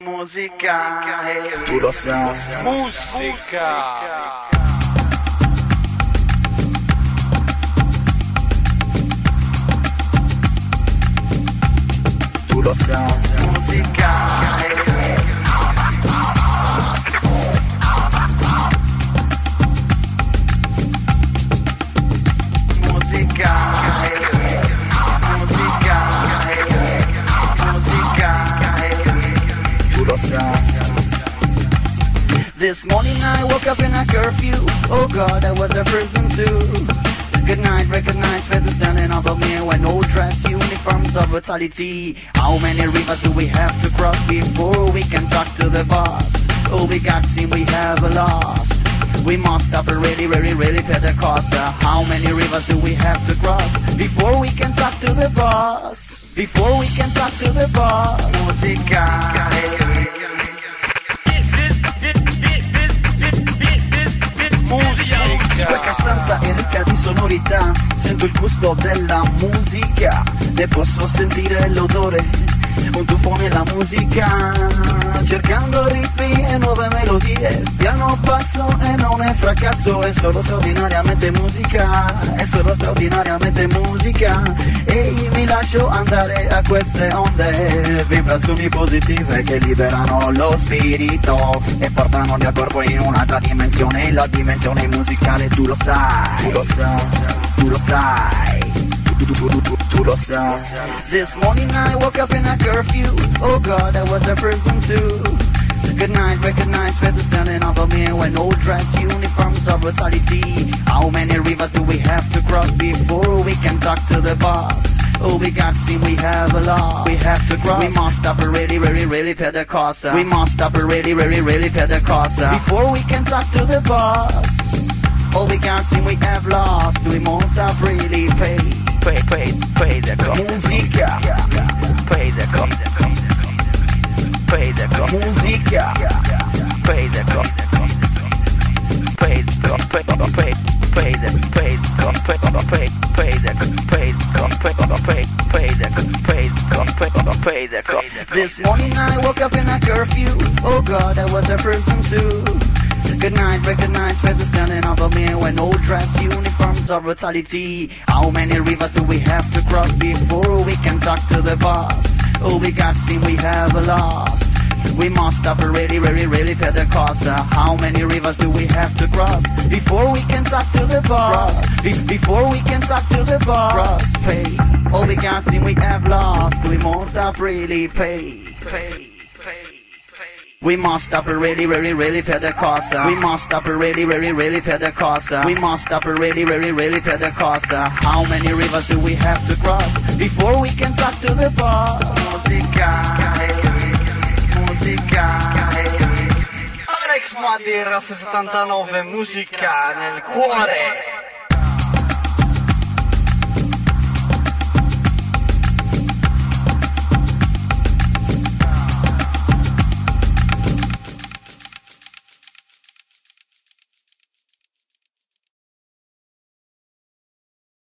Musica, tu lo sai. Musica. Tu lo sai. Musica. This morning I woke up in a curfew. Oh God, I was a prison too. Good night, recognize feathers standing above me when no dress uniforms of brutality. How many rivers do we have to cross before we can talk to the boss? Oh, we got seen, we have lost. We must stop a really pay the cost. How many rivers do we have to cross before we can talk to the boss? Before we can talk to the boss. Musica. Questa stanza è ricca di sonorità, sento il gusto della musica, ne posso sentire l'odore, un tuffo nella musica, cercando ritmi e nuove melodie, piano passo e non è fracasso, è solo straordinariamente musica, è solo straordinariamente musica, e mi lascio andare a queste onde, vibrazioni positive che liberano lo spirito e portano il mio corpo in un'altra dimensione, la dimensione musicale, tu lo sai, tu lo sai, tu lo sai. Tu lo sai. This morning I woke up in a curfew. Oh God, I was a prison too. Good night, recognize feathers standing above me when no dress uniforms of brutality. How many rivers do we have to cross before we can talk to the boss? Oh, we got seen, we have lost. We have to cross. We must stop a really pay the cost. We must stop a really pay the cost before we can talk to the boss. Oh, we got seen, we have lost. We must stop really pay the cost. Musica. Pay the cost. Pay the cost. Musica. Pay the cost. Pay the cost. Pay the cost. Pay the cost. Pay the cost. This morning I woke up in a curfew. Oh God, I was a prison too. Good night, recognize feathers standing above me when no dress uniforms of brutality. How many rivers do we have to cross before we can talk to the boss? Oh, we got seen, we have lost. We must stop a really pay the cost. How many rivers do we have to cross before we can talk to the boss? Before we can talk to the boss. Pay. Oh, we got seen, we have lost. We must stop really pay. We must stop a really pay the cost. We must stop a really pay the cost. We must stop a really pay the cost. How many rivers do we have to cross before we can talk to the boss? Musica. Alex Madir 79, musica nel cuore.